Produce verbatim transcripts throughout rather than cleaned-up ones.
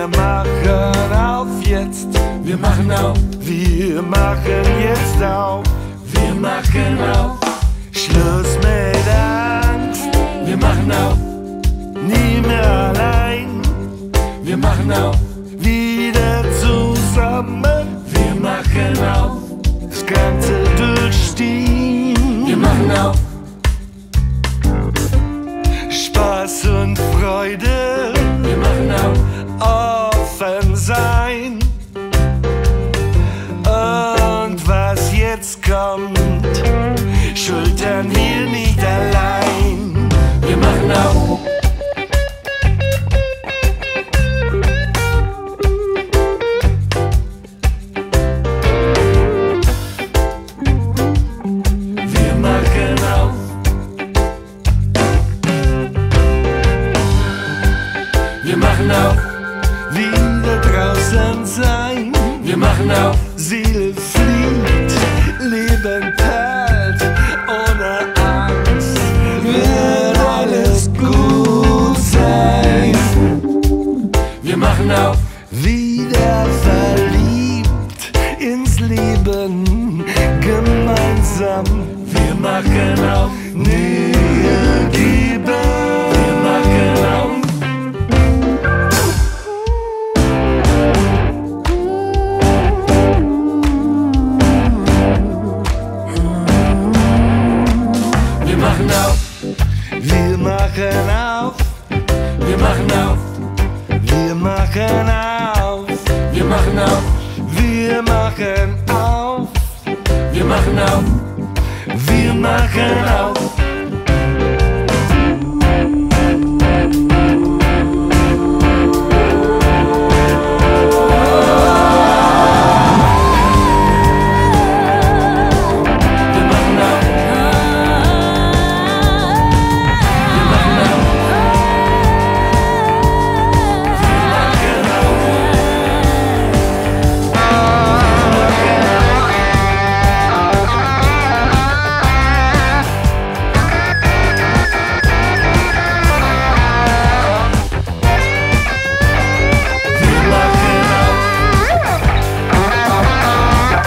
Wir machen auf jetzt. Wir machen auf. Wir machen jetzt auf. Wir machen auf. Schluss mit Angst. Wir machen auf. Nie mehr allein. Wir machen auf. Wieder zusammen. Wir machen auf. Das Ganze durchstehen. Wir machen auf. Spaß und Freude. Wir machen auf. Offen sein. Und was jetzt kommt, schultern wir nicht allein. Wir machen auf. Wir machen auf. Wir machen auf. Wieder draußen sein. Wir machen auf. Seele fliegt, Leben perlt, ohne Angst wird alles gut sein. Wir machen auf. Wieder verliebt ins Leben, gemeinsam. Wir machen auf. Nähe geben. Wir machen auf. Wir machen auf. Wir machen auf. Wir machen auf. Wir machen auf. Wir machen auf. Wir machen auf. Wir machen auf. Wir machen auf.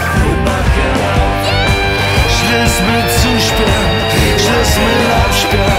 Schluss mit Zusperren, Schluss mit Absperren.